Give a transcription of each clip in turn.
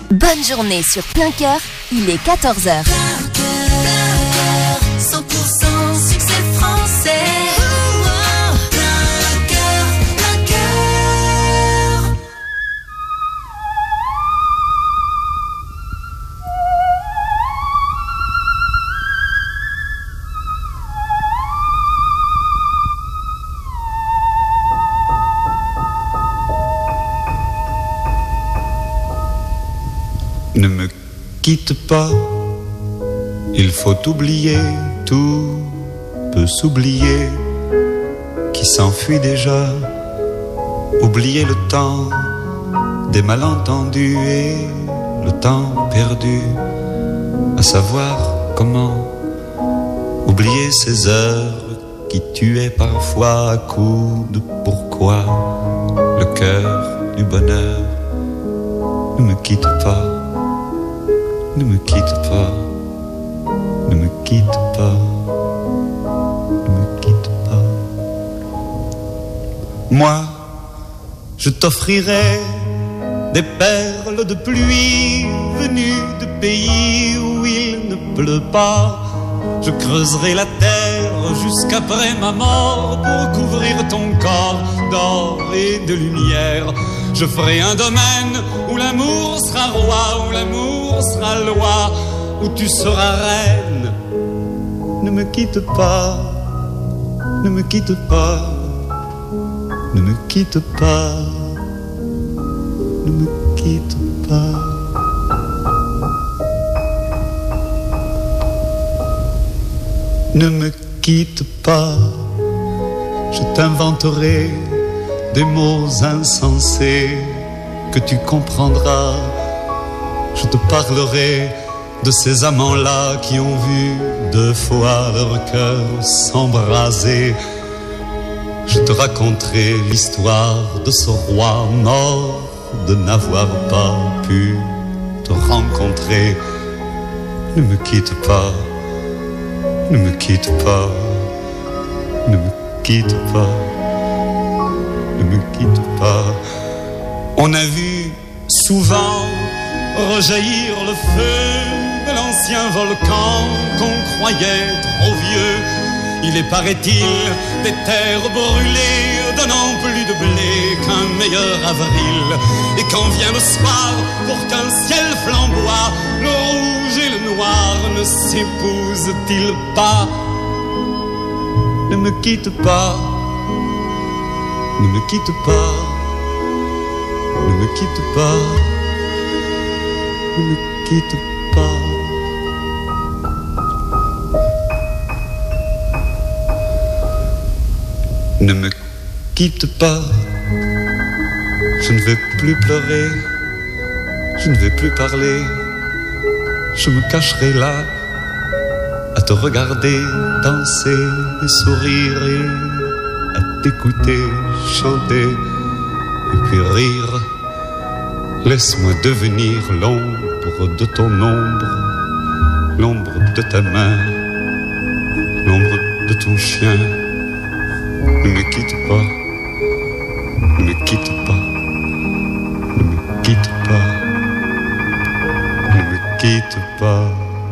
Bonne journée sur Plein Cœur, il est 14h. 100% succès français. Plein cœur, plein cœur. Ne me quitte pas, il faut oublier, tout peut s'oublier, qui s'enfuit déjà, oublier le temps des malentendus et le temps perdu, à savoir comment oublier ces heures qui tuaient parfois à coups de pourquoi, le cœur du bonheur. Ne me quitte pas. Ne me quitte pas, ne me quitte pas, ne me quitte pas. Moi, je t'offrirai des perles de pluie venues de pays où il ne pleut pas. Je creuserai la terre jusqu'après ma mort pour couvrir ton corps d'or et de lumière. Je ferai un domaine où l'amour sera roi, où l'amour sera loi, où tu seras reine. Ne me quitte pas, ne me quitte pas, ne me quitte pas, ne me quitte pas. Ne me quitte pas, je t'inventerai des mots insensés que tu comprendras. Je te parlerai de ces amants-là qui ont vu 2 fois leur cœur s'embraser. Je te raconterai l'histoire de ce roi mort de n'avoir pas pu te rencontrer. Ne me quitte pas, ne me quitte pas, ne me quitte pas. Ne me quitte pas. On a vu souvent rejaillir le feu de l'ancien volcan qu'on croyait trop vieux. Il est, paraît-il, des terres brûlées donnant plus de blé qu'un meilleur avril. Et quand vient le soir, pour qu'un ciel flamboie, le rouge et le noir ne s'épousent-ils pas? Ne me quitte pas. Ne me quitte pas, ne me quitte pas, ne me quitte pas. Ne me quitte pas, je ne vais plus pleurer, je ne vais plus parler, je me cacherai là, à te regarder danser et sourire et t'écouter, chanter et puis rire. Laisse-moi devenir l'ombre de ton ombre, l'ombre de ta main, l'ombre de ton chien. Ne me quitte pas, ne me quitte pas, ne me quitte pas, ne me quitte pas.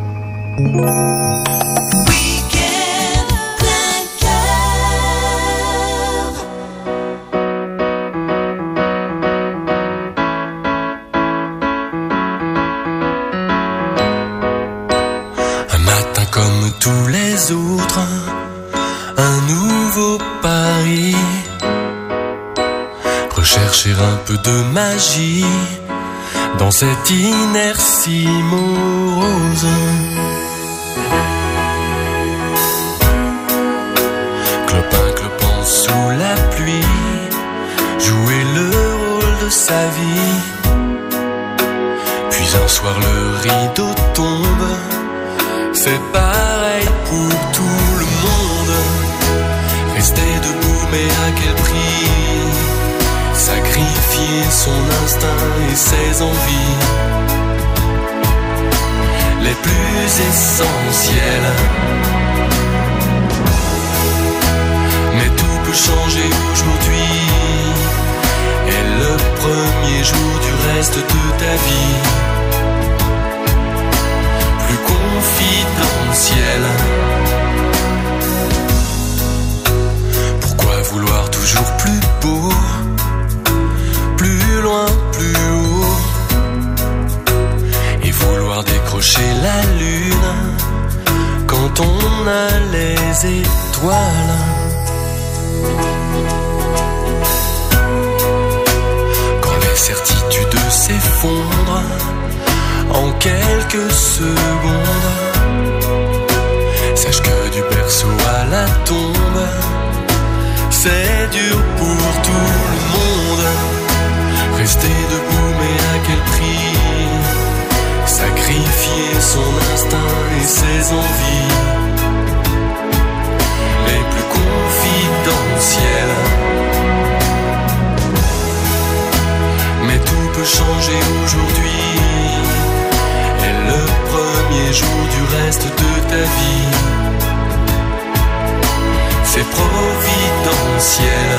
Comme tous les autres, un nouveau pari. Rechercher un peu de magie dans cette inertie morose. Clopin sous la pluie, jouer le rôle de sa vie. Puis un soir le rideau tombe. C'est pareil pour tout le monde. Rester debout, mais à quel prix? Sacrifier son instinct et ses envies les plus essentielles. Mais tout peut changer aujourd'hui. Et le premier jour du reste de ta vie. étoiles. Quand les certitudes s'effondrent en quelques secondes, sache que du berceau à la tombe, c'est dur pour tout le monde. Rester debout, mais à quel prix? Sacrifier son instinct et ses envies les plus confidentielles. Mais tout peut changer aujourd'hui, et le premier jour du reste de ta vie, c'est providentiel.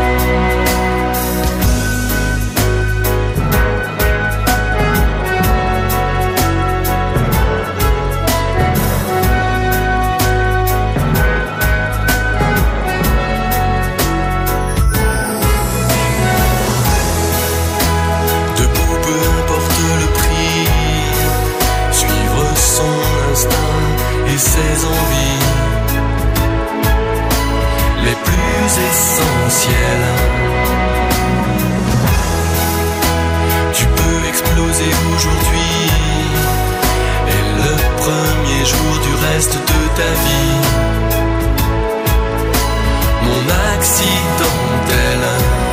Et ses envies les plus essentielles. Tu peux exploser aujourd'hui, et le premier jour du reste de ta vie, mon accidentel.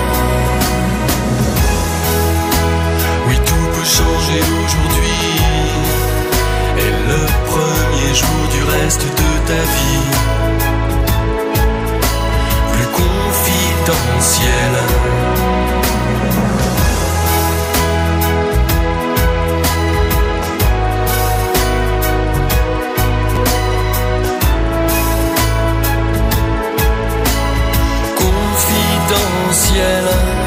Oui, tout peut changer aujourd'hui, et le premier jour du reste de ta vie, plus confidentiel. Confidentiel.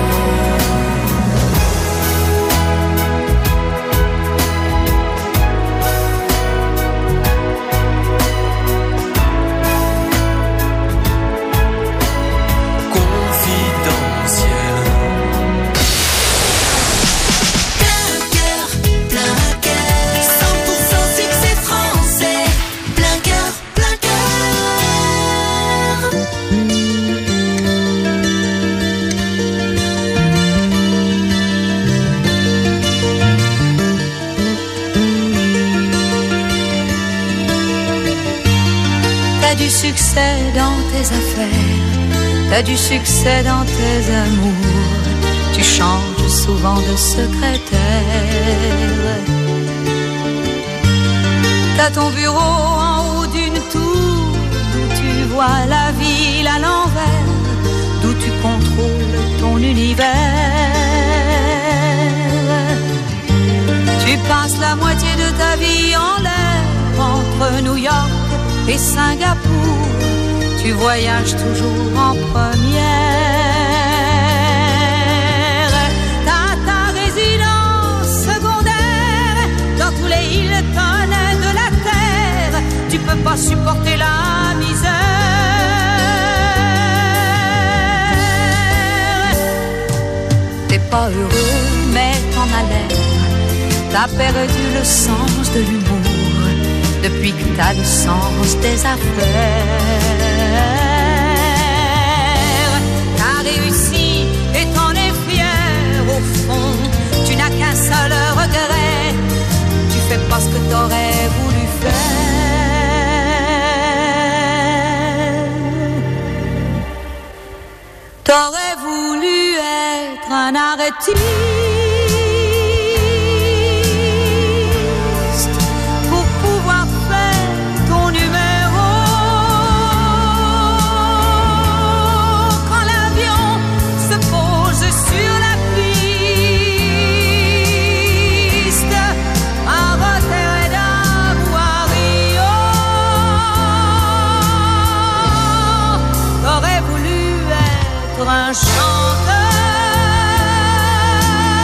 T'as du succès dans tes affaires, t'as du succès dans tes amours, tu changes souvent de secrétaire. T'as ton bureau en haut d'une tour, d'où tu vois la ville à l'envers, d'où tu contrôles ton univers. Tu passes la moitié de ta vie en l'air, entre New York et Singapour, tu voyages toujours en première. T'as ta résidence secondaire dans tous les Hilton de la terre, tu peux pas supporter la misère. T'es pas heureux mais t'en as l'air, t'as perdu le sens de l'humour depuis que t'as le sens des affaires. T'as réussi et t'en es fier, au fond, tu n'as qu'un seul regret, tu fais pas ce que t'aurais voulu faire. T'aurais voulu être un artiste un chanteur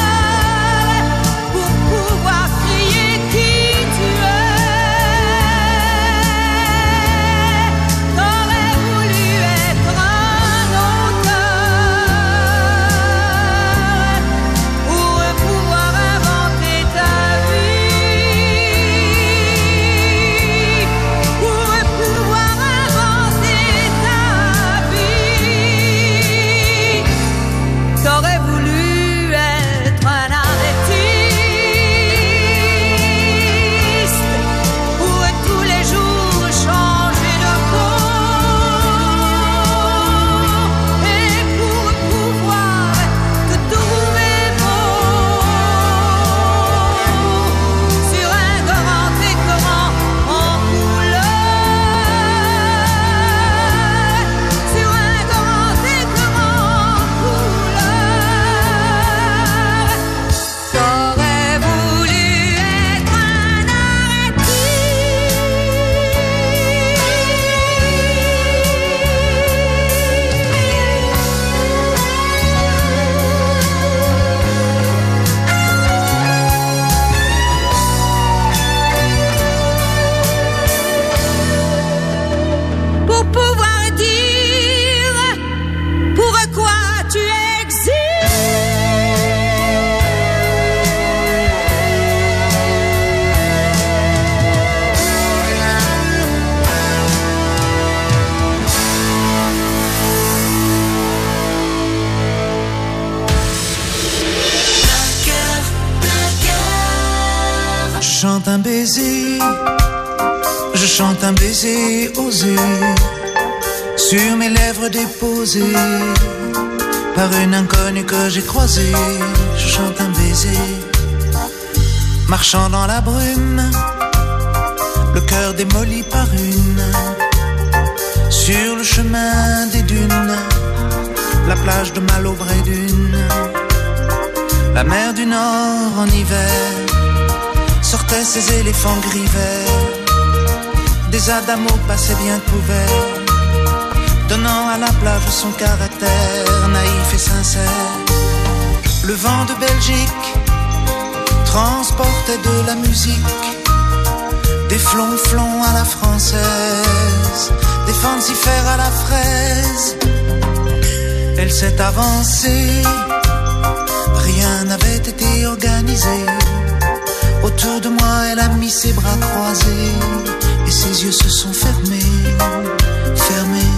chante un baiser, je chante un baiser osé, sur mes lèvres déposées, par une inconnue que j'ai croisée. Je chante un baiser, marchant dans la brume, le cœur démoli par une, sur le chemin des dunes, la plage de Malaubre et d'une, la mer du Nord en hiver, sortaient ses éléphants gris verts, des adamos passaient bien couverts, donnant à la plage son caractère naïf et sincère. Le vent de Belgique transportait de la musique, des flonflons à la française, des fancifères à la fraise. Elle s'est avancée, rien n'avait été organisé. Autour de moi, elle a mis ses bras croisés et ses yeux se sont fermés, fermés.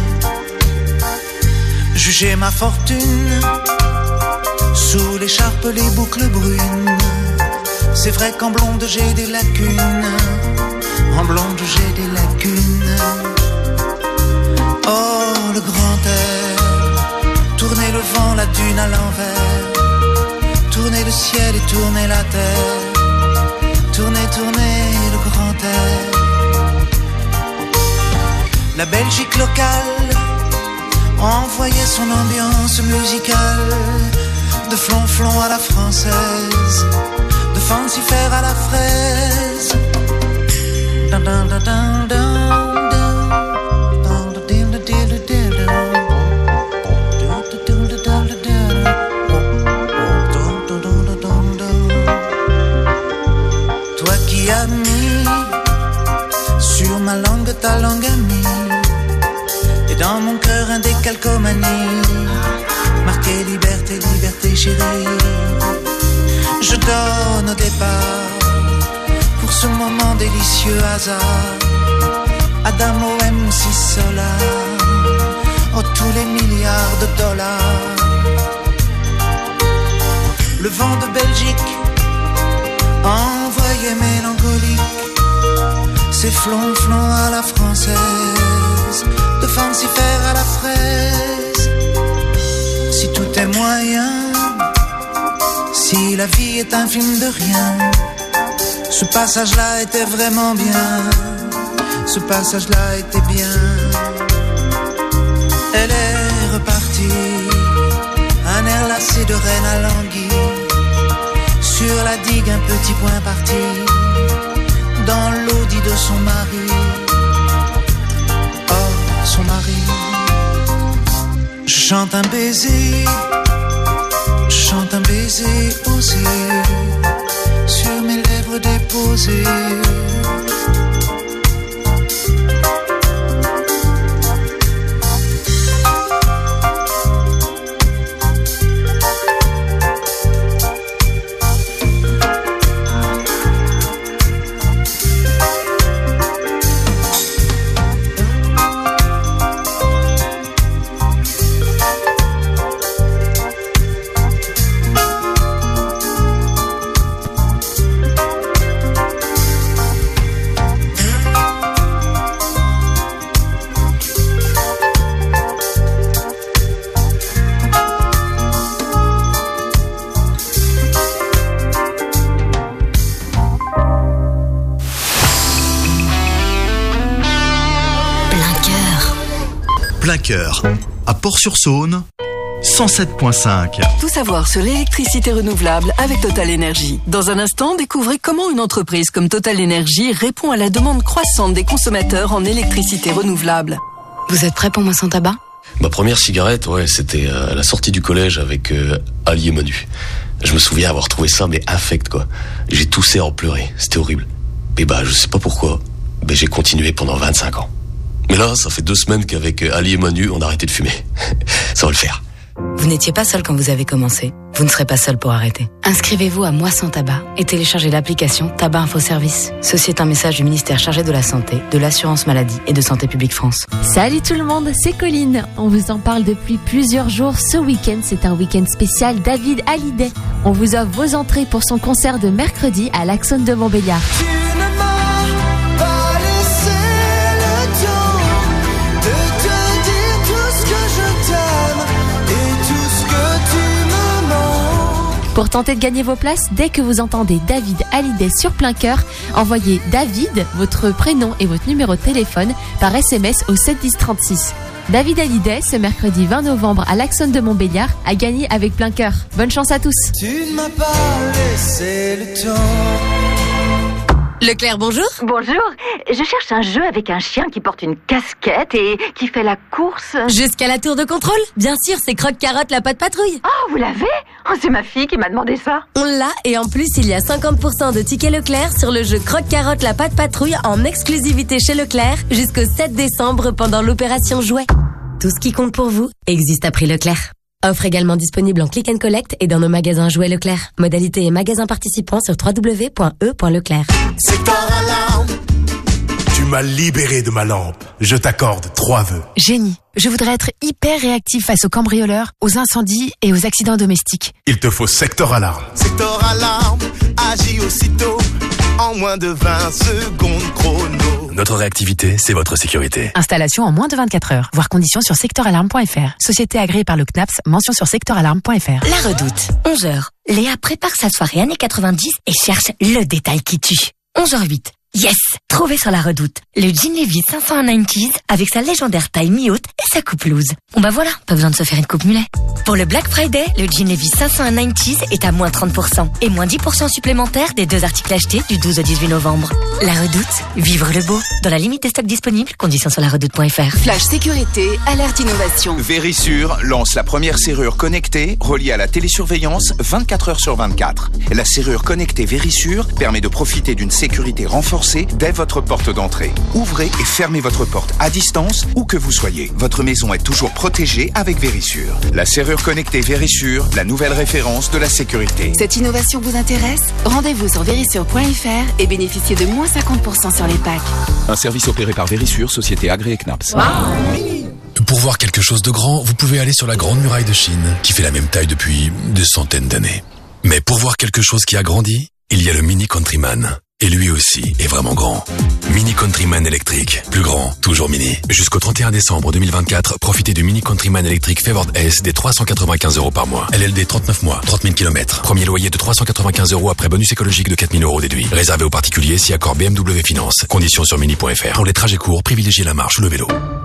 Jugez ma fortune, sous l'écharpe les boucles brunes. C'est vrai qu'en blonde j'ai des lacunes, en blonde j'ai des lacunes. Oh le grand air, tournez le vent, la dune à l'envers, tournez le ciel et tournez la terre, tournez, tournez le grand air. La Belgique locale envoyait son ambiance musicale, de flonflon à la française, de fancifère à la fraise. Toi qui as mis sur ma langue ta langue amie, et dans mon cœur un décalcomanie, marqué liberté, liberté chérie. Je donne au départ, pour ce moment délicieux hasard, Adamo M6 Solar, oh tous les milliards de dollars. Le vent de Belgique envoyait mélancolique, ses flonflons à la française, de fancifère à la fraise. Si tout est moyen, si la vie est un film de rien, ce passage-là était vraiment bien, ce passage-là était bien. Elle est repartie, un air lassé de reine à l'anguille, sur la digue un petit point parti, dans l'audit de son mari. Oh, son mari. Je chante un baiser, je chante un baiser osé, sur mes lèvres déposées. Plein cœur, à Port-sur-Saône, 107.5. Tout savoir sur l'électricité renouvelable avec Total Energy. Dans un instant, découvrez comment une entreprise comme Total Energy répond à la demande croissante des consommateurs en électricité renouvelable. Vous êtes prêts pour moi sans tabac ? Ma première cigarette, ouais, c'était à la sortie du collège avec Ali et Manu. Je me souviens avoir trouvé ça, mais infect, quoi. J'ai toussé en pleurer, c'était horrible. Et bah, je sais pas pourquoi, mais j'ai continué pendant 25 ans. Mais là, ça fait 2 semaines qu'avec Ali et Manu, on a arrêté de fumer. Ça va le faire. Vous n'étiez pas seul quand vous avez commencé. Vous ne serez pas seul pour arrêter. Inscrivez-vous à Moi sans tabac et téléchargez l'application Tabac Info Service. Ceci est un message du ministère chargé de la Santé, de l'Assurance Maladie et de Santé Publique France. Salut tout le monde, c'est Colline. On vous en parle depuis plusieurs jours. Ce week-end, c'est un week-end spécial David Hallyday. On vous offre vos entrées pour son concert de mercredi à l'Axone de Montbéliard. Pour tenter de gagner vos places, dès que vous entendez David Hallyday sur Plein Cœur, envoyez David, votre prénom et votre numéro de téléphone par SMS au 7 10 36. David Hallyday, ce mercredi 20 novembre à l'Axone de Montbéliard, a gagné avec Plein Cœur. Bonne chance à tous. Tu ne m'as pas laissé le temps. Leclerc, bonjour. Bonjour. Je cherche un jeu avec un chien qui porte une casquette et qui fait la course. Jusqu'à la tour de contrôle. Bien sûr, c'est Croque-Carotte la patte patrouille. Oh, vous l'avez? Oh, c'est ma fille qui m'a demandé ça. On l'a et en plus, il y a 50% de tickets Leclerc sur le jeu Croque-Carotte la patte patrouille en exclusivité chez Leclerc jusqu'au 7 décembre pendant l'opération Jouet. Tout ce qui compte pour vous existe à prix Leclerc. Offre également disponible en click and collect et dans nos magasins Jouets Leclerc. Modalité et magasins participants sur www.e.leclerc. Secteur Alarme. Tu m'as libéré de ma lampe. Je t'accorde 3 vœux. Génie. Je voudrais être hyper réactif face aux cambrioleurs, aux incendies et aux accidents domestiques. Il te faut Secteur Alarme. Secteur Alarme agit aussitôt en moins de 20 secondes chrono. Notre réactivité, c'est votre sécurité. Installation en moins de 24 heures. Voir conditions sur secteuralarme.fr. Société agréée par le CNAPS, mention sur secteuralarme.fr. La Redoute, 11h. Léa prépare sa soirée années 90 et cherche le détail qui tue. 11h08. Yes! Trouvez sur La Redoute le jean Levi's 501 90s avec sa légendaire taille mi-haute et sa coupe loose. Bon bah voilà, pas besoin de se faire une coupe mulet. Pour le Black Friday, le jean Levi's 501 90s est à moins 30% et moins 10% supplémentaires des 2 articles achetés du 12 au 18 novembre. La Redoute, vivre le beau. Dans la limite des stocks disponibles, conditions sur laredoute.fr. Flash sécurité, alerte innovation. Verisure lance la première serrure connectée reliée à la télésurveillance 24 heures sur 24. La serrure connectée Verisure permet de profiter d'une sécurité renforcée dès votre porte d'entrée. Ouvrez et fermez votre porte à distance où que vous soyez. Votre maison est toujours protégée avec Verisure. La serrure connectée Verisure, la nouvelle référence de la sécurité. Cette innovation vous intéresse? Rendez-vous sur verisure.fr et bénéficiez de moins 50% sur les packs. Un service opéré par Verisure, société agréée CNAPS. Pour voir quelque chose de grand, vous pouvez aller sur la Grande Muraille de Chine, qui fait la même taille depuis des centaines d'années. Mais pour voir quelque chose qui a grandi, il y a le Mini Countryman. Et lui aussi est vraiment grand. Mini Countryman électrique. Plus grand, toujours mini. Jusqu'au 31 décembre 2024, profitez du Mini Countryman électrique Favored S des 395 € par mois. LLD 39 mois, 30 000 km. Premier loyer de 395 € après bonus écologique de 4 000 € déduit. Réservé aux particuliers si accord BMW Finance. Conditions sur mini.fr. Pour les trajets courts, privilégiez la marche ou le vélo.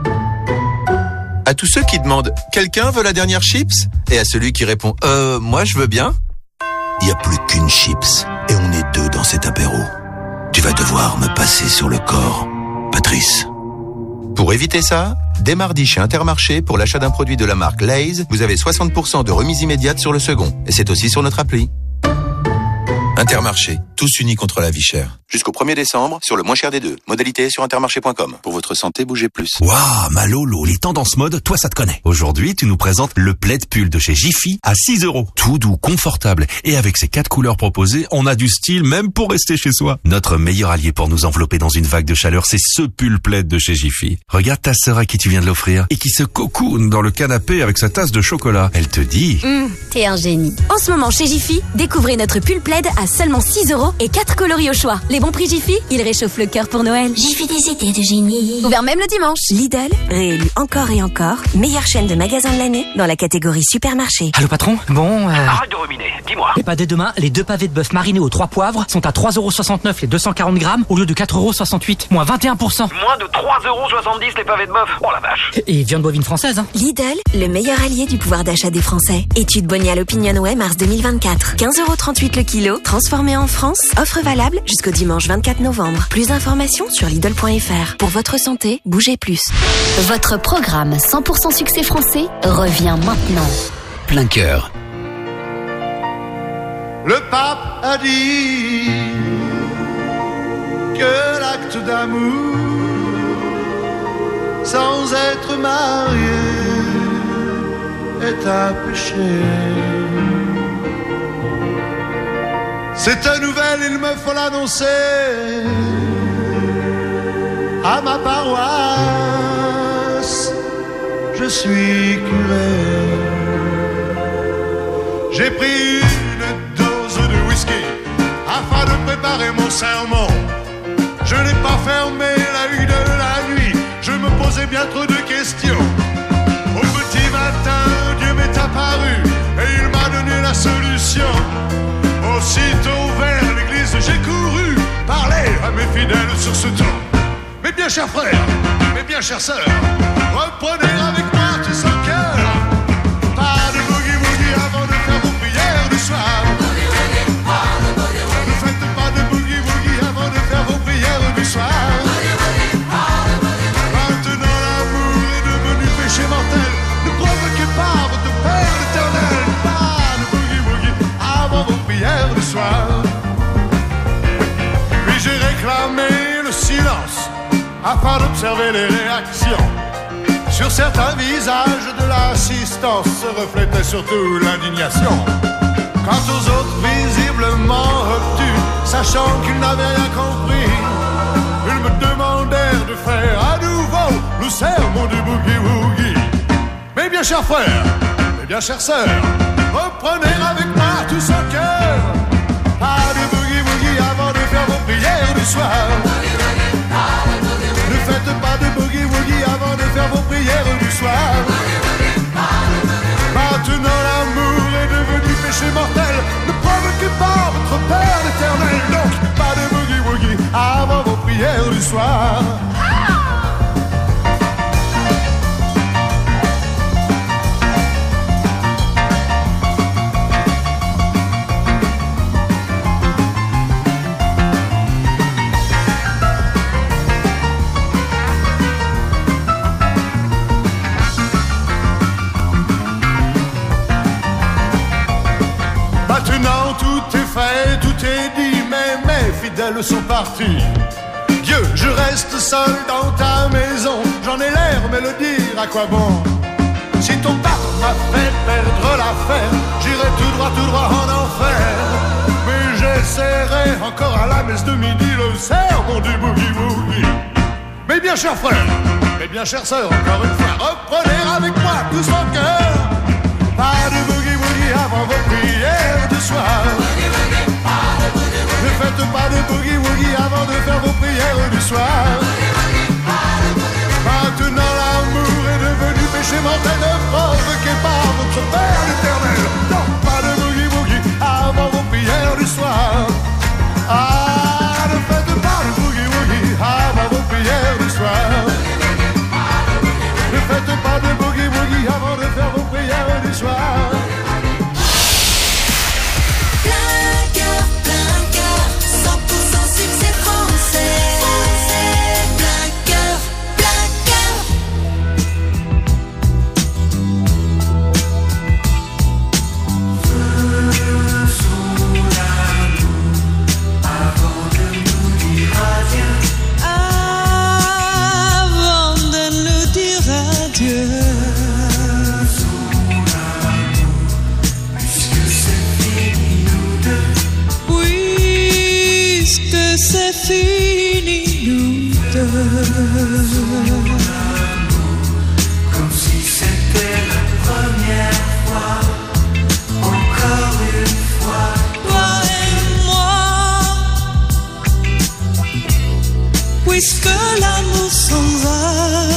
À tous ceux qui demandent « Quelqu'un veut la dernière chips ?» et à celui qui répond « Moi je veux bien ?» Il n'y a plus qu'une chips et on est 2 dans cet apéro. Tu vas devoir me passer sur le corps, Patrice. Pour éviter ça, dès mardi chez Intermarché, pour l'achat d'un produit de la marque Lay's, vous avez 60% de remise immédiate sur le second. Et c'est aussi sur notre appli. Intermarché, tous unis contre la vie chère. Jusqu'au 1er décembre, sur le moins cher des 2. Modalité sur intermarché.com. Pour votre santé, bougez plus. Waouh, ma Lolo, les tendances mode, toi ça te connaît. Aujourd'hui, tu nous présentes le plaid pull de chez Jiffy à 6 €. Tout doux, confortable. Et avec ses 4 couleurs proposées, on a du style même pour rester chez soi. Notre meilleur allié pour nous envelopper dans une vague de chaleur, c'est ce pull plaid de chez Jiffy. Regarde ta sœur à qui tu viens de l'offrir et qui se cocoone dans le canapé avec sa tasse de chocolat. Elle te dit... T'es un génie. En ce moment, chez Jiffy, découvrez notre pull plaid à seulement 6 € et 4 coloris au choix. Les bons prix Jiffy, ils réchauffent le cœur pour Noël. Jiffy des idées de génie. Ouvert même le dimanche. Lidl, réélu encore et encore, meilleure chaîne de magasins de l'année dans la catégorie supermarché. Allô patron? Bon, Arrête de ruminer, dis-moi. Et pas dès demain, les 2 pavés de bœuf marinés aux 3 poivres sont à 3,69 € les 240 grammes au lieu de 4,68 €, moins 21%. Moins de 3,70 € les pavés de bœuf. Oh la vache. Et viande bovine française, hein. Lidl, le meilleur allié du pouvoir d'achat des Français. Étude Bonial Opinionway mars 2024. 15,38 € le kilo, transformé en France. Offre valable jusqu'au dimanche 24 novembre. Plus d'informations sur Lidl.fr. Pour votre santé, bougez plus. Votre programme 100% succès français revient maintenant. Plein Cœur. Le pape a dit que l'acte d'amour sans être marié est un péché. Cette nouvelle, il me faut l'annoncer à ma paroisse. Je suis curé. J'ai pris une dose de whisky afin de préparer mon sermon. Je n'ai pas fermé l'œil de la nuit, je me posais bien trop de questions. Au petit matin, Dieu m'est apparu et il m'a donné la solution. Aussitôt vers l'église j'ai couru parler à mes fidèles sur ce ton. Mes bien chers frères, mes bien chères sœurs, reprenez avec moi tous en cœur. Pas de boogie-woogie avant de faire vos prières du soir. Ne faites pas de boogie-woogie avant de faire vos prières du soir. Maintenant l'amour est devenu péché mortel. Ne provoquez pas votre Père l'éternel. Pas de boogie-woogie avant vos prières du soir. Puis j'ai réclamé le silence afin d'observer les réactions. Sur certains visages de l'assistance se reflétait surtout l'indignation. Quant aux autres visiblement obtus, sachant qu'ils n'avaient rien compris, ils me demandèrent de faire à nouveau le sermon du boogie-woogie. Mes bien chers frères, mes bien chères sœurs, reprenez avec moi tous en cœur. Pas de boogie-woogie avant de faire vos prières du soir. Ne faites pas de boogie-woogie avant de faire vos prières du soir. Maintenant l'amour est devenu péché mortel. Ne provoquez pas votre Père l'éternel. Donc pas de boogie-woogie avant vos prières du soir. Maintenant tout est fait, tout est dit, mais mes fidèles sont partis. Dieu, je reste seul dans ta maison. J'en ai l'air, mais le dire à quoi bon? Si ton pape m'a fait perdre l'affaire, j'irai tout droit en enfer. Mais j'essaierai encore à la messe de midi le sermon du boogie-woogie. Mes bien chers frères, mes bien chères sœurs, encore une fois, reprenez avec moi tous en cœur. Pas de boogie-woogie avant vos prières du soir. Ne faites pas de boogie-woogie avant de faire vos prières du soir. Maintenant l'amour est devenu péché mortel. Ne provoquez pas votre Père l'éternel. Non, pas de boogie-woogie avant vos prières du soir. Ah, ne faites pas de boogie-woogie avant vos prières du soir. Ne faites pas de boogie-woogie avant de faire vos prières du soir. C'est fini, nous deux. Comme si c'était la première fois, encore une fois, toi et moi. Puisque l'amour s'en va.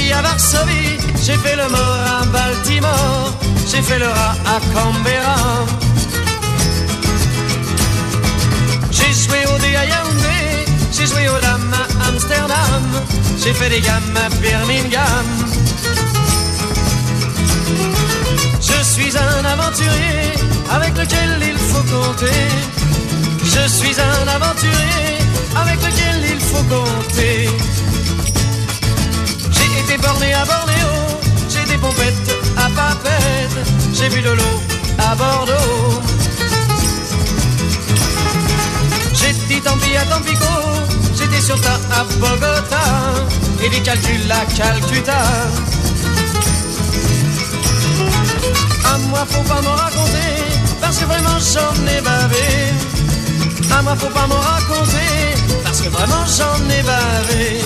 vie à Varsovie, j'ai fait le mort à Baltimore, j'ai fait le rat à Canberra. J'ai joué au dé à Yaoundé, j'ai joué aux dames à Amsterdam, j'ai fait des gammes à Birmingham. Je suis un aventurier avec lequel il faut compter. Je suis un aventurier avec lequel il faut compter. J'ai été borné à Bornéo, j'ai des pompettes à Papeete, j'ai bu de l'eau à Bordeaux. J'ai dit tant pis à Tampico, j'étais sur ta à Bogota, et des calculs à Calcutta. À moi faut pas m'en raconter, parce que vraiment j'en ai bavé. À moi faut pas m'en raconter, parce que vraiment j'en ai bavé.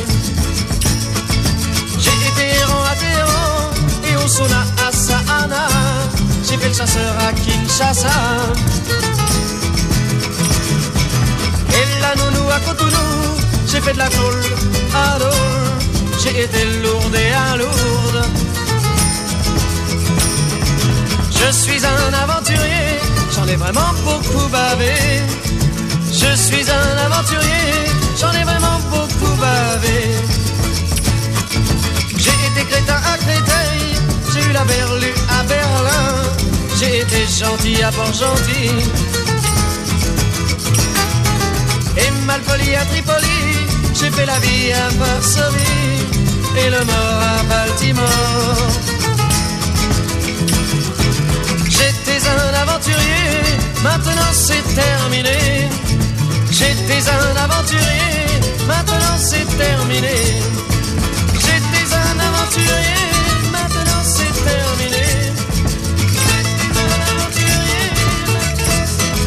J'ai été errant à Téhéran, et au sauna à Sahana, j'ai fait le chasseur à Kinshasa. Et la nounou à Cotonou, j'ai fait de la tôle à Dole, j'ai été lourde et à Lourdes. Je suis un aventurier, j'en ai vraiment beaucoup bavé. Je suis un aventurier, j'en ai vraiment beaucoup bavé. J'ai été crétin à Créteil, j'ai eu la berlue à Berlin, j'ai été gentil à Port-Gentil. Et malpoli à Tripoli, j'ai fait la vie à Varsovie, et le mort à Baltimore. J'étais un aventurier, maintenant c'est terminé. J'étais un aventurier, maintenant c'est terminé. J'étais un aventurier, maintenant c'est terminé. J'étais un aventurier, maintenant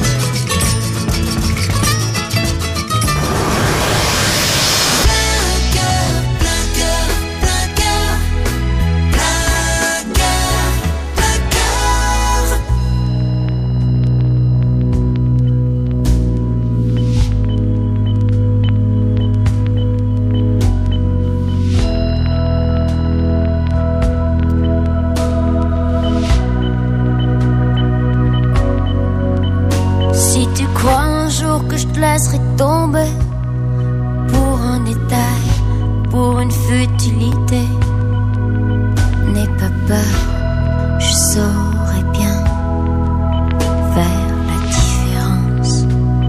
laisserai tomber pour un détail, pour une futilité. N'aie pas peur, je saurai bien faire la différence.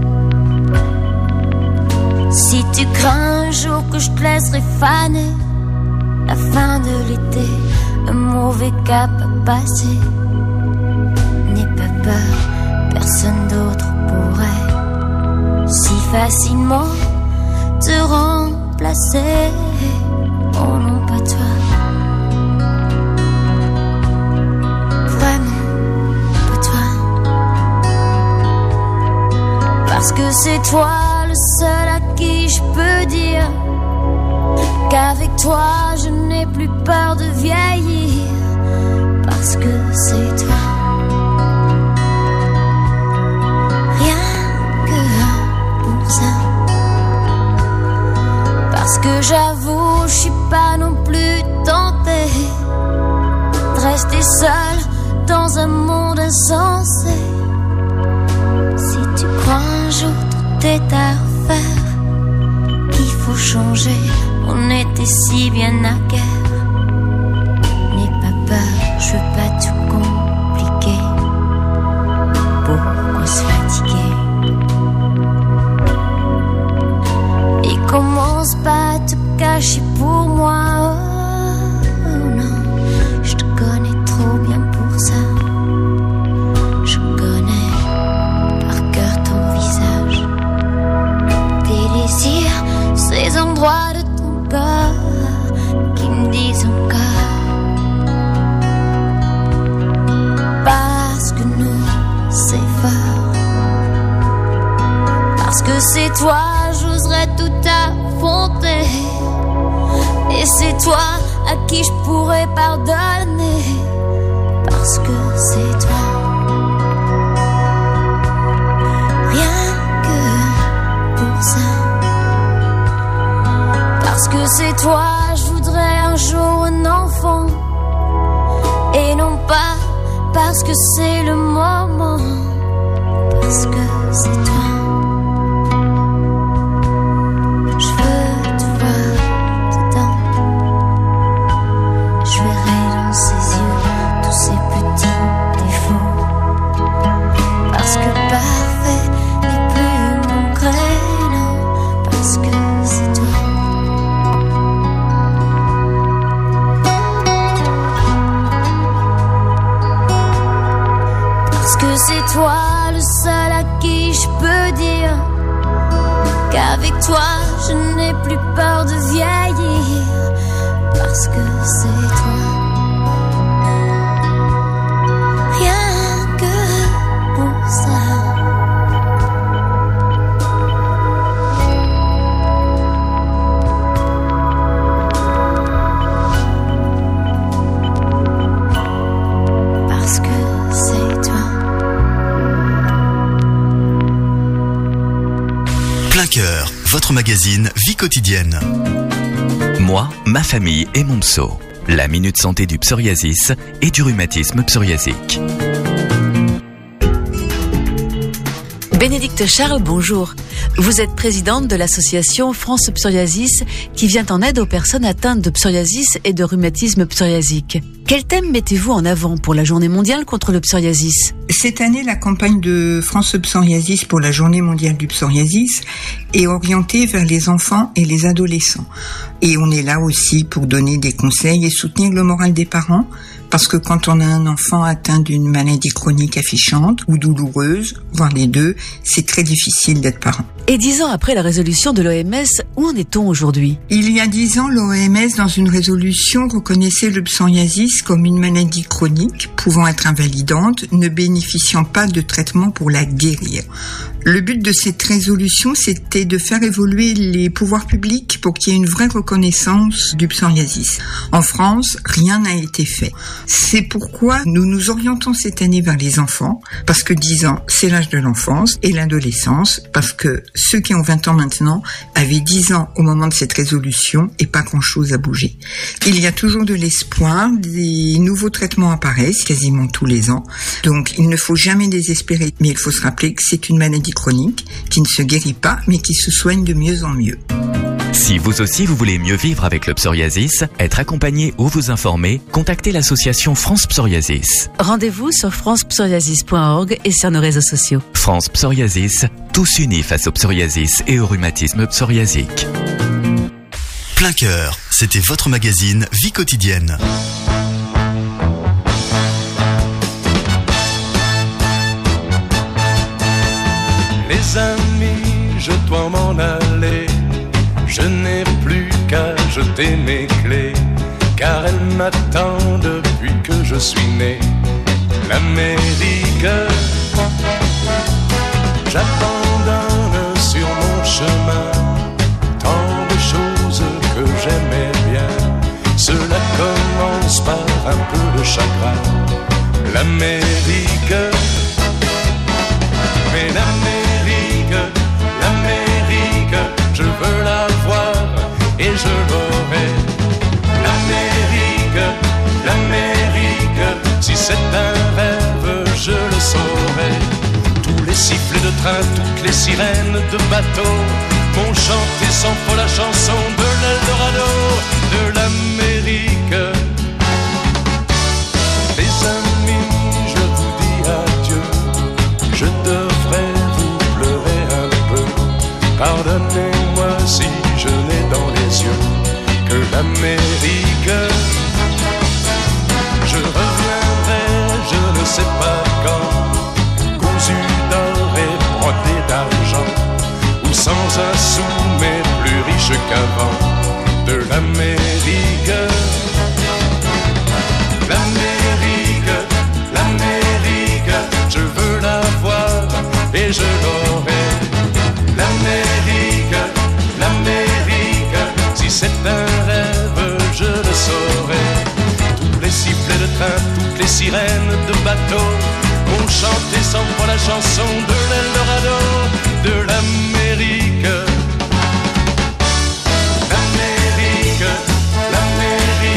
Si tu crains un jour que je te laisserai faner, la fin de l'été, un mauvais cap à passer. N'aie pas peur, personne d'autre pourrait si facilement te remplacer. Oh non, pas toi. Vraiment, pas toi. Parce que c'est toi le seul à qui je peux dire qu'avec toi je n'ai plus peur de vieillir. Parce que c'est toi. Parce que j'avoue, je suis pas non plus tentée de rester seule dans un monde insensé. Si tu crois un jour tout est à refaire, qu'il faut changer, on était si bien à guerre. N'aie pas peur, je veux pas tout compliquer. Pourquoi se fatiguer? Et commence pas à te cacher pour moi. Oh non, je te connais trop bien pour ça. Je connais par cœur ton visage, tes désirs, ces endroits de ton corps qui me disent encore. Parce que nous, c'est fort. Parce que c'est toi, j'oserais tout affronter. Et c'est toi à qui je pourrais pardonner. Parce que c'est toi. Rien que pour ça. Parce que c'est toi, je voudrais un un jour un enfant, et non pas parce que c'est le moment, parce que c'est toi. Je veux te voir dedans, je verrai dans ses yeux tous ces petits défauts, parce que parfait n'est plus mon créneau, parce que c'est toi. Parce que c'est toi le seul à qui je peux dire qu'avec toi je n'ai plus peur de vieillir. Parce que c'est toi. Rien que pour ça. Parce que c'est toi. Plein cœur, votre magazine Vie quotidienne. Moi, ma famille et mon pso. La minute santé du psoriasis et du rhumatisme psoriasique. Bénédicte Charles, bonjour. Vous êtes présidente de l'association France Psoriasis qui vient en aide aux personnes atteintes de psoriasis et de rhumatisme psoriasique. Quel thème mettez-vous en avant pour la Journée mondiale contre le psoriasis ? Cette année, la campagne de France Psoriasis pour la Journée mondiale du psoriasis est orientée vers les enfants et les adolescents. Et on est là aussi pour donner des conseils et soutenir le moral des parents, parce que quand on a un enfant atteint d'une maladie chronique affichante ou douloureuse, voire les deux, c'est très difficile d'être parent. Et 10 ans après la résolution de l'OMS, où en est-on aujourd'hui ? Il y a 10 ans, l'OMS, dans une résolution, reconnaissait le psoriasis comme une maladie chronique, pouvant être invalidante, ne bénéficiant pas de traitement pour la guérir. Le but de cette résolution, c'était de faire évoluer les pouvoirs publics pour qu'il y ait une vraie reconnaissance du psoriasis. En France, rien n'a été fait. C'est pourquoi nous nous orientons cette année vers les enfants, parce que 10 ans, c'est l'âge de l'enfance, et l'adolescence, parce que ceux qui ont 20 ans maintenant avaient 10 ans au moment de cette résolution et pas grand-chose à bouger. Il y a toujours de l'espoir, des nouveaux traitements apparaissent quasiment tous les ans, donc il ne faut jamais désespérer, mais il faut se rappeler que c'est une maladie chronique qui ne se guérit pas, mais qui se soigne de mieux en mieux. Si vous aussi vous voulez mieux vivre avec le psoriasis, être accompagné ou vous informer, contactez l'association France Psoriasis. Rendez-vous sur francepsoriasis.org et sur nos réseaux sociaux. France Psoriasis, tous unis face au psoriasis et au rhumatisme psoriasique. Plein cœur, c'était votre magazine Vie quotidienne. Les amis, je dois m'en aller. Je n'ai plus qu'à jeter mes clés, car elles m'attendent depuis que je suis né. L'Amérique, j'abandonne sur mon chemin tant de choses que j'aimais bien. Cela commence par un peu de chagrin. L'Amérique, mais l'Amérique, je veux la voir et je l'aurai. L'Amérique, si c'est un rêve, je le saurai. Tous les sifflets de train, toutes les sirènes de bateau m'ont chanté sans faux la chanson de l'Eldorado, de l'Amérique. Les amis, je vous dis adieu, je devrais vous pleurer un peu. Pardonnez-moi si je n'ai dans les yeux que l'Amérique. Je reviendrai, je ne sais pas quand, cousu d'or et brodé d'argent, ou sans un sou mais plus riche qu'avant, de l'Amérique. L'Amérique, je veux la voir et je l'aurai. L'Amérique, si c'est un rêve, je le saurai. Tous les sifflets de train, toutes les sirènes de bateau ont chanté sans foi la chanson de l'Eldorado, de l'Amérique. L'Amérique,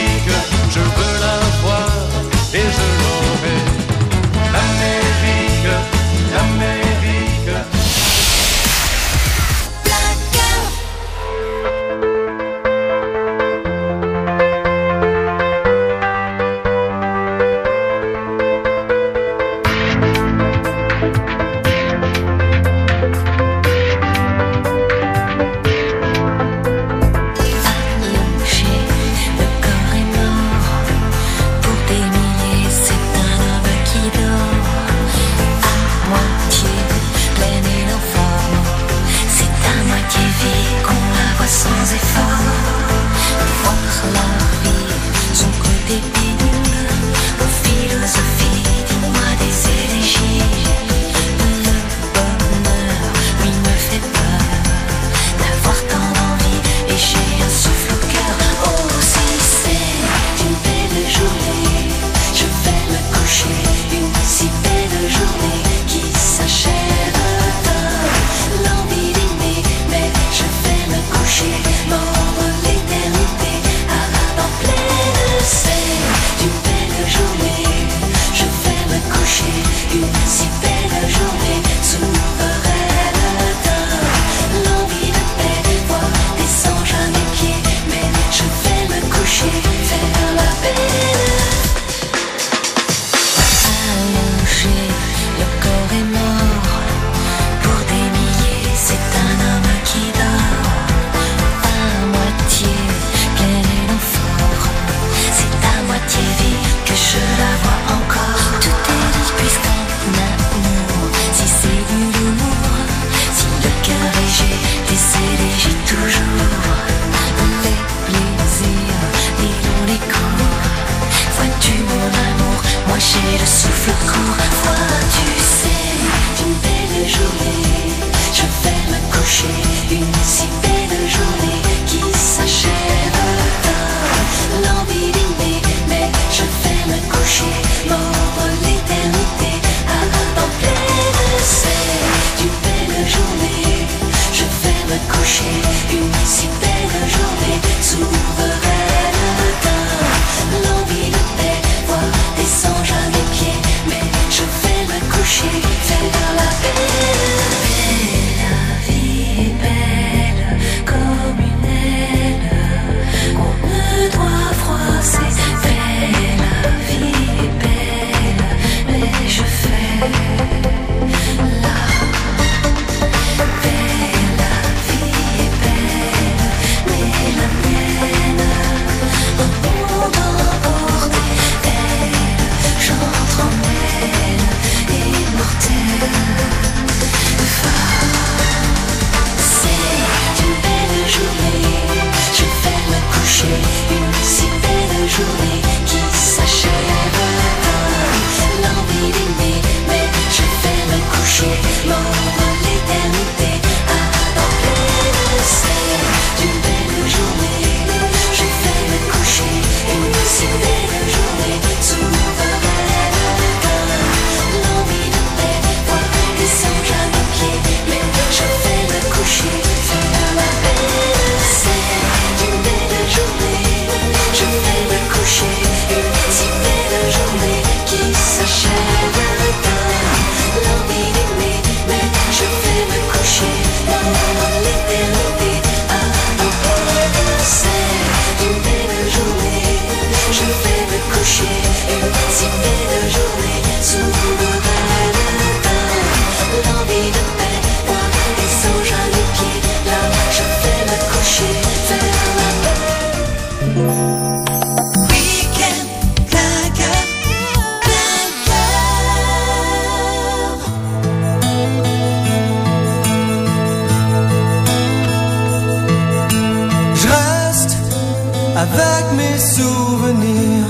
avec mes souvenirs,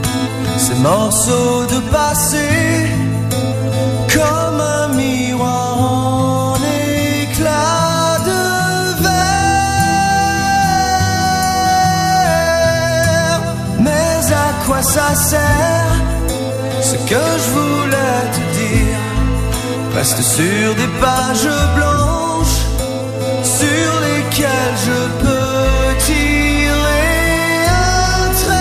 ces morceaux de passé, comme un miroir en éclat de verre. Mais à quoi ça sert, ce que je voulais te dire, reste sur des pages blanches, sur lesquelles je peux tirer un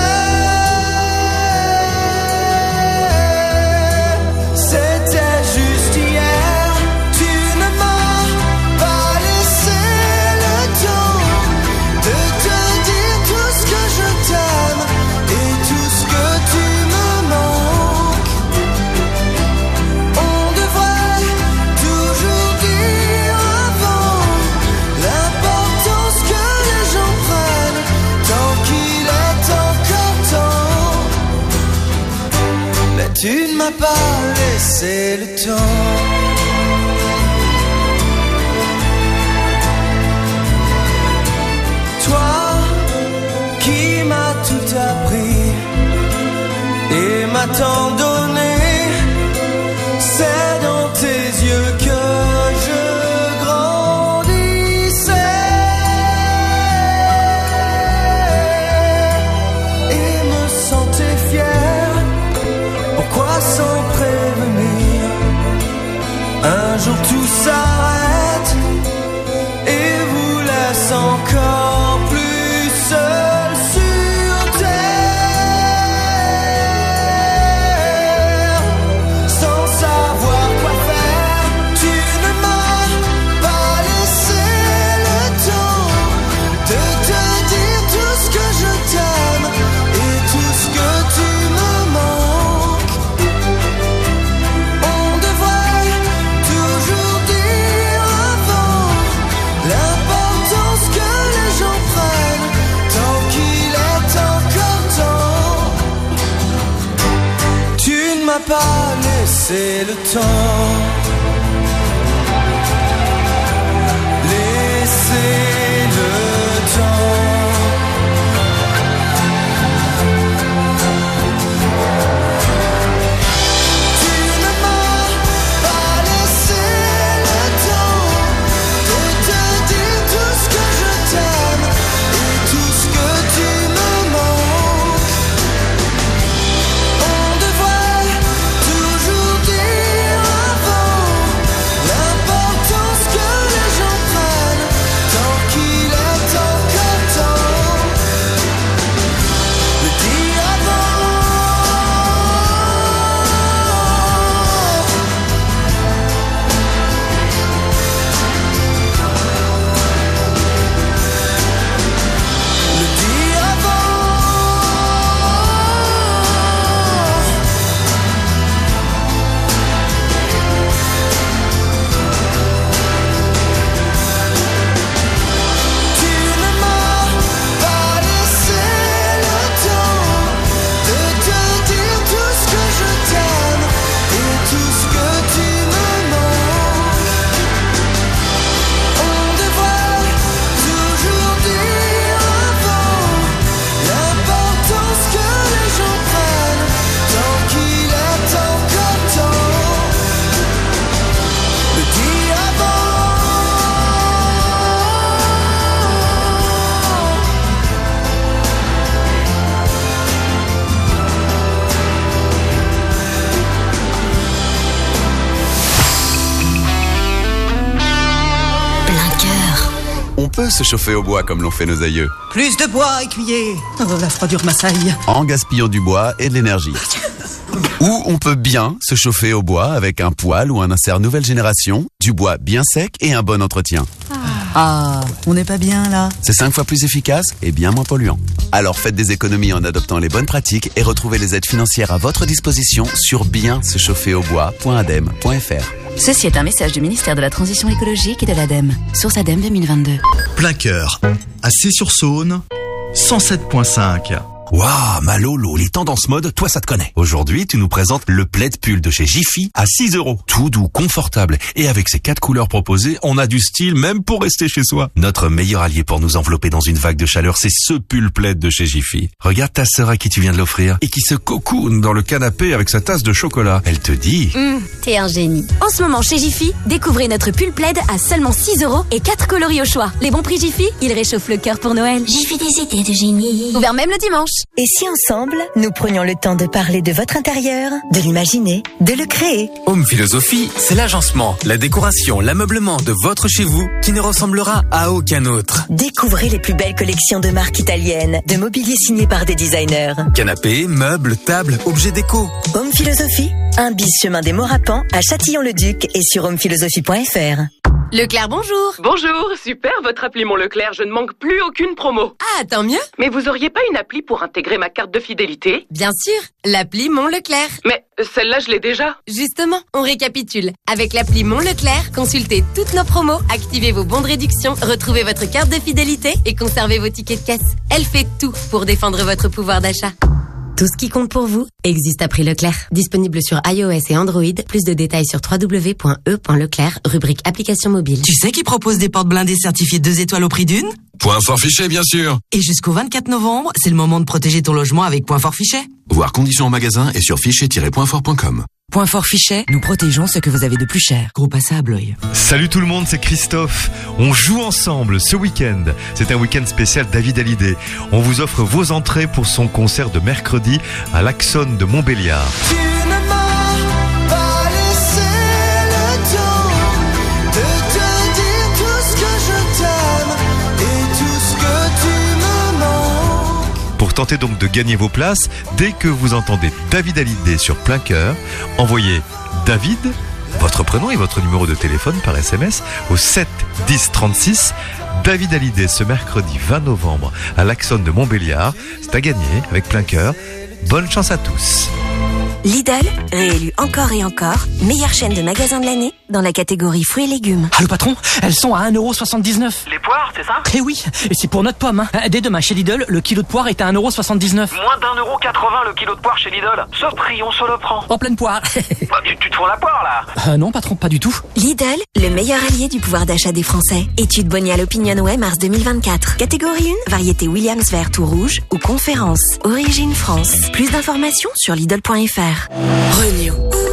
trait. C'était juste hier, tu ne m'as pas laissé le temps de te dire tout ce que je t'aime et tout ce que tu me manques. On devrait toujours dire avant l'importance que les gens prennent tant qu'il est encore temps. Mais tu ne m'as pas laissé le temps. Toi qui m'as tout appris et m'as tant donné, c'est dans tes yeux que je grandissais et me sentais fier. Pourquoi sans prévenir, un jour tout s'arrête et vous laisse encore plus seul sur terre, sans savoir quoi faire. Tu ne m'as pas laissé le temps de te dire tout ce que je t'aime et tout ce que tu me manques. On devrait toujours dire avant l'importance que les gens prennent tant qu'il est encore temps. Tu ne m'as pas laissé le temps. Laissez le temps. Tu se chauffer au bois comme l'ont fait nos aïeux. Plus de bois, écuyer. Oh, la froidure m'assaille. En gaspillant du bois et de l'énergie. Ou on peut bien se chauffer au bois avec un poêle ou un insert nouvelle génération, du bois bien sec et un bon entretien. Ah, on n'est pas bien là. C'est 5 fois plus efficace et bien moins polluant. Alors faites des économies en adoptant les bonnes pratiques et retrouvez les aides financières à votre disposition sur bien-se-chauffer-au-bois.adem.fr. Ceci est un message du ministère de la Transition écologique et de l'ADEME. Source ADEME 2022. Plein cœur, à Cey-sur-Saône, 107.5. Waouh, ma Lolo, les tendances mode, toi ça te connaît. Aujourd'hui, tu nous présentes le plaid pull de chez Jiffy à 6 €. Tout doux, confortable. Et avec ces 4 couleurs proposées, on a du style même pour rester chez soi. Notre meilleur allié pour nous envelopper dans une vague de chaleur, c'est ce pull plaid de chez Jiffy. Regarde ta sœur à qui tu viens de l'offrir et qui se cocoone dans le canapé avec sa tasse de chocolat. Elle te dit... T'es un génie. En ce moment chez Jiffy, découvrez notre pull plaid à seulement 6 € et 4 coloris au choix. Les bons prix Jiffy, ils réchauffent le cœur pour Noël. Jiffy des idées de génie. Ouvert même le dimanche. Et si ensemble, nous prenions le temps de parler de votre intérieur, de l'imaginer, de le créer? Home Philosophie, c'est l'agencement, la décoration, l'ameublement de votre chez vous qui ne ressemblera à aucun autre. Découvrez les plus belles collections de marques italiennes, de mobilier signé par des designers. Canapés, meubles, tables, objets déco. Home Philosophie, un bis chemin des Morapans à Châtillon-le-Duc et sur homephilosophie.fr. Leclerc, bonjour. Bonjour, super votre appli Mon Leclerc, je ne manque plus aucune promo. Ah, tant mieux. Mais vous auriez pas une appli pour intégrer ma carte de fidélité? Bien sûr, l'appli Mon Leclerc. Mais celle-là, je l'ai déjà. Justement, on récapitule. Avec l'appli Mon Leclerc, consultez toutes nos promos, activez vos bons de réduction, retrouvez votre carte de fidélité et conservez vos tickets de caisse. Elle fait tout pour défendre votre pouvoir d'achat. Tout ce qui compte pour vous existe à prix Leclerc. Disponible sur iOS et Android. Plus de détails sur www.e.leclerc, rubrique application mobile. Tu sais qui propose des portes blindées certifiées 2 étoiles au prix d'une? Point fort fichet, bien sûr. Et jusqu'au 24 novembre, c'est le moment de protéger ton logement avec Point fort fichet. Voir conditions en magasin et sur fichet-pointfort.com. Point fort fichet, nous protégeons ce que vous avez de plus cher. Groupe Assa à Blois. Salut tout le monde, c'est Christophe. On joue ensemble ce week-end. C'est un week-end spécial David Hallyday. On vous offre vos entrées pour son concert de mercredi à l'Axon de Montbéliard. Tu ne m'as pas laissé le temps de te dire tout ce que je t'aime et tout ce que tu me manques. Pour tenter donc de gagner vos places, dès que vous entendez David Hallyday sur Plein Cœur, envoyez David, votre prénom et votre numéro de téléphone par SMS au 7 10 36. David Hallyday ce mercredi 20 novembre à l'Axon de Montbéliard. C'est à gagner avec Plein Cœur. Bonne chance à tous. Lidl, réélu encore et encore, meilleure chaîne de magasins de l'année dans la catégorie fruits et légumes. Ah le patron, elles sont à 1,79 €. Les poires, c'est ça? Eh oui, et c'est pour notre pomme. Hein. Dès demain chez Lidl, le kilo de poire est à 1,79 €. Moins d'1,80 € le kilo de poire chez Lidl. Sauf prix, on se le prend. En pleine poire. Bah, tu te fous la poire là? Non patron, pas du tout. Lidl, le meilleur allié du pouvoir d'achat des Français. Étude Bonial Opinionway mars 2024. Catégorie 1, variété Williams vert tout rouge ou conférence. Origine France. Plus d'informations sur Lidl.fr. Renew.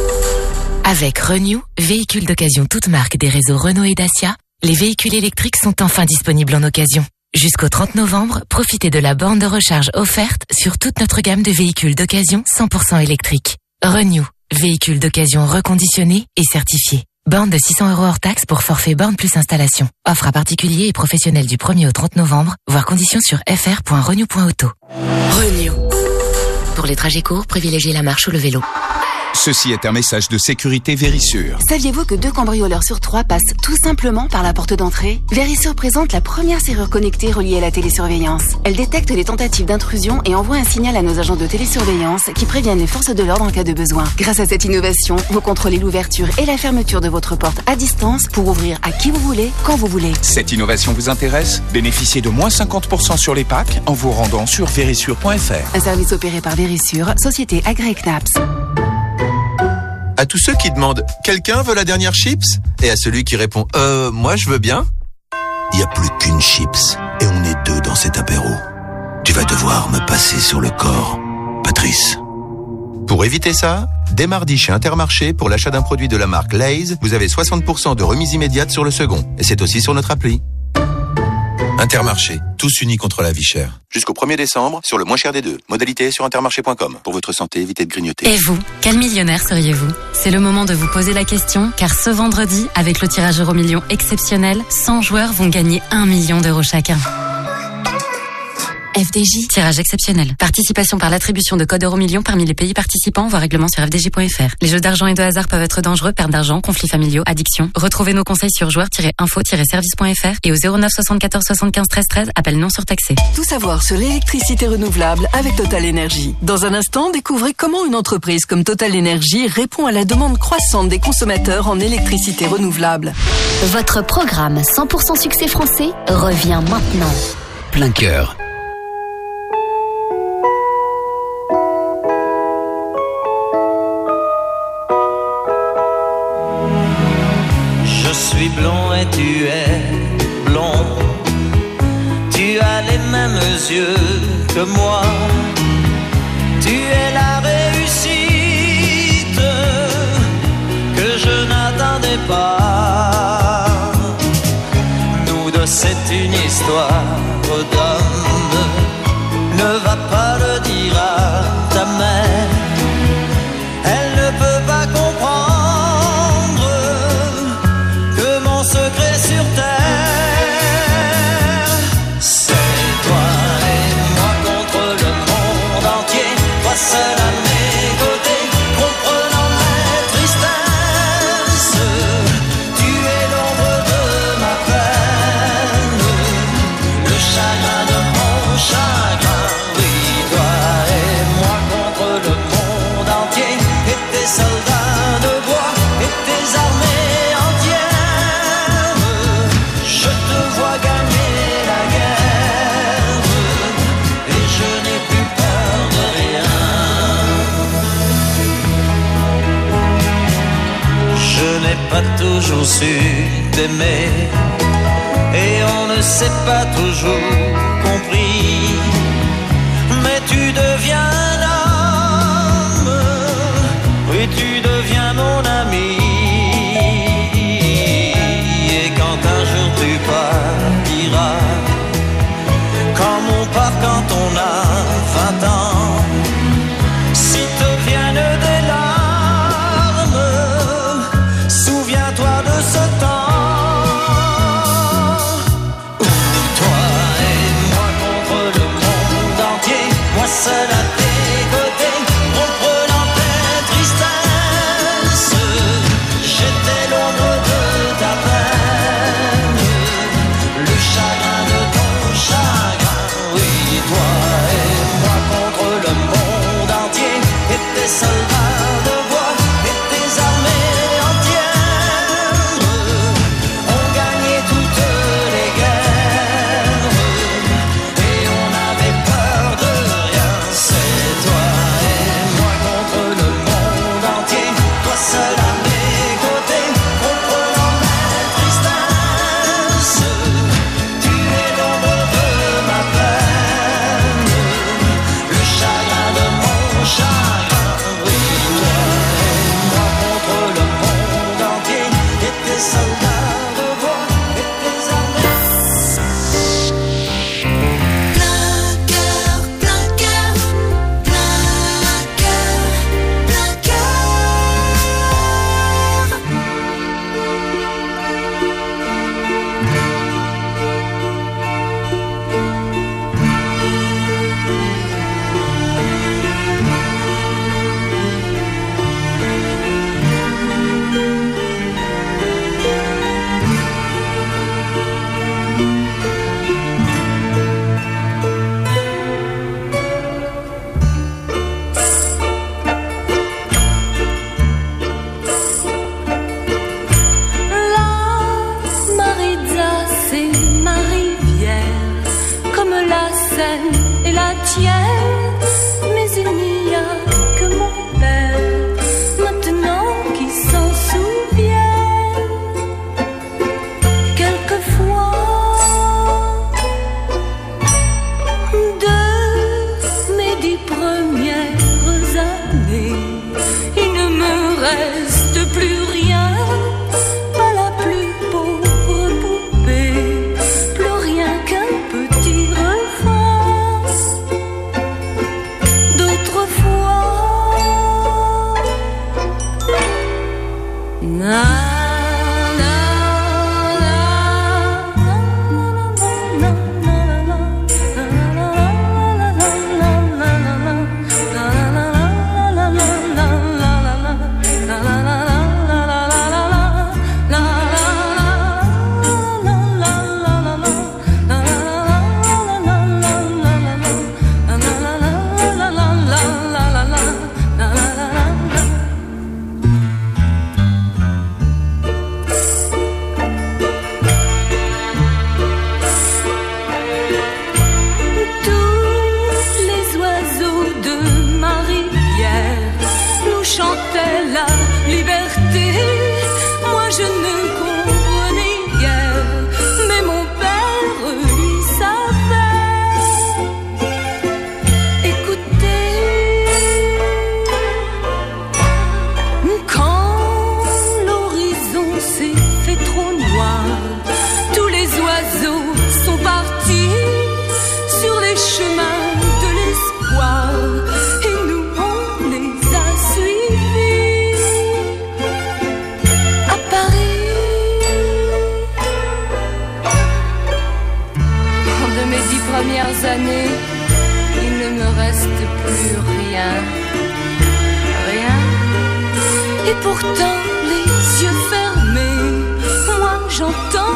Avec Renew, véhicules d'occasion toutes marques des réseaux Renault et Dacia, les véhicules électriques sont enfin disponibles en occasion. Jusqu'au 30 novembre, profitez de la borne de recharge offerte sur toute notre gamme de véhicules d'occasion 100% électriques. Renew, véhicules d'occasion reconditionnés et certifiés. Borne de 600 € hors taxe pour forfait borne plus installation. Offre à particuliers et professionnels du 1er au 30 novembre, voir conditions sur fr.renew.auto. Renew. Pour les trajets courts, privilégiez la marche ou le vélo. Ceci est un message de sécurité Vérissure. Saviez-vous que 2 cambrioleurs sur 3 passent tout simplement par la porte d'entrée? Vérissure présente la première serrure connectée reliée à la télésurveillance. Elle détecte les tentatives d'intrusion et envoie un signal à nos agents de télésurveillance qui préviennent les forces de l'ordre en cas de besoin. Grâce à cette innovation, vous contrôlez l'ouverture et la fermeture de votre porte à distance pour ouvrir à qui vous voulez, quand vous voulez. Cette innovation vous intéresse? Bénéficiez de moins 50% sur les packs en vous rendant sur vérissure.fr. Un service opéré par Vérissure, société agréée CNAPS. À tous ceux qui demandent « Quelqu'un veut la dernière chips ?» et à celui qui répond « Moi je veux bien ?» Il n'y a plus qu'une chips et on est 2 dans cet apéro. Tu vas devoir me passer sur le corps, Patrice. Pour éviter ça, dès mardi chez Intermarché, pour l'achat d'un produit de la marque Lay's, vous avez 60% de remise immédiate sur le second. Et c'est aussi sur notre appli. Intermarché, tous unis contre la vie chère. Jusqu'au 1er décembre, sur le moins cher des deux. Modalité sur intermarché.com. Pour votre santé, évitez de grignoter. Et vous, quel millionnaire seriez-vous? C'est le moment de vous poser la question, car ce vendredi, avec le tirage Euromillions exceptionnel, 100 joueurs vont gagner 1 million d'euros chacun. FDJ. Tirage exceptionnel. Participation par l'attribution de codes Euromillions parmi les pays participants, voire règlement sur fdj.fr. Les jeux d'argent et de hasard peuvent être dangereux, perte d'argent, conflits familiaux, addiction. Retrouvez nos conseils sur joueurs-info-service.fr et au 09 74 75 13 13, appel non surtaxé. Tout savoir sur l'électricité renouvelable avec Total Energy. Dans un instant, découvrez comment une entreprise comme Total Energy répond à la demande croissante des consommateurs en électricité renouvelable. Votre programme 100% succès français revient maintenant. Plein cœur. Je suis blond et tu es blond. Tu as les mêmes yeux que moi. Tu es la réussite que je n'attendais pas. Nous deux, c'est une histoire d'homme. Ne va pas le dire à ta mère. Elle ne peut pas comprendre secret sur terre. C'est toi et moi contre le monde entier. Toi seul à mes côtés, comprenant mes tristesses. Tu es l'ombre de ma peine, le chagrin de mon chagrin. Oui, toi et moi contre le monde entier. Et tes soldats de bois et tes armées entières. Je te vois gagner la guerre et je n'ai plus peur de rien. Je n'ai pas toujours su t'aimer et on ne s'est pas toujours compris. Mais tu deviens un homme, oui tu deviens mon ami. Tu partiras comme on part quand on a 20 ans. Si te viennent des larmes, souviens-toi de ce temps où toi et moi contre le monde entier, moi seul à tes côtés, comprenant tes tristesses. J'étais l'ombre de ta peine, le chagrin de ton chagrin. Oui, toi et moi contre le monde entier. Et tes soldats de bois et tes armées entières ont gagné toutes les guerres et on n'avait peur de rien. C'est toi et moi contre le monde entier. Toi seul à mes côtés, comprenant mes tristesses. Tu es l'ombre de ma peine, le chagrin de mon chagrin. Oui, toi et moi contre le monde entier. Et tes soldats de bois et tes armées. Plein cœur, plein cœur, plein cœur, plein cœur. La Maritza, c'est ma rivière, comme la Seine et la tienne. Mais il n'y a que mon père, maintenant qui s'en souvient. Quelquefois, de mes 10 premières années, il ne me reste plus rien. Pas la plus pauvre poupée, plus rien qu'un plus rien, rien. Et pourtant les yeux fermés, moi j'entends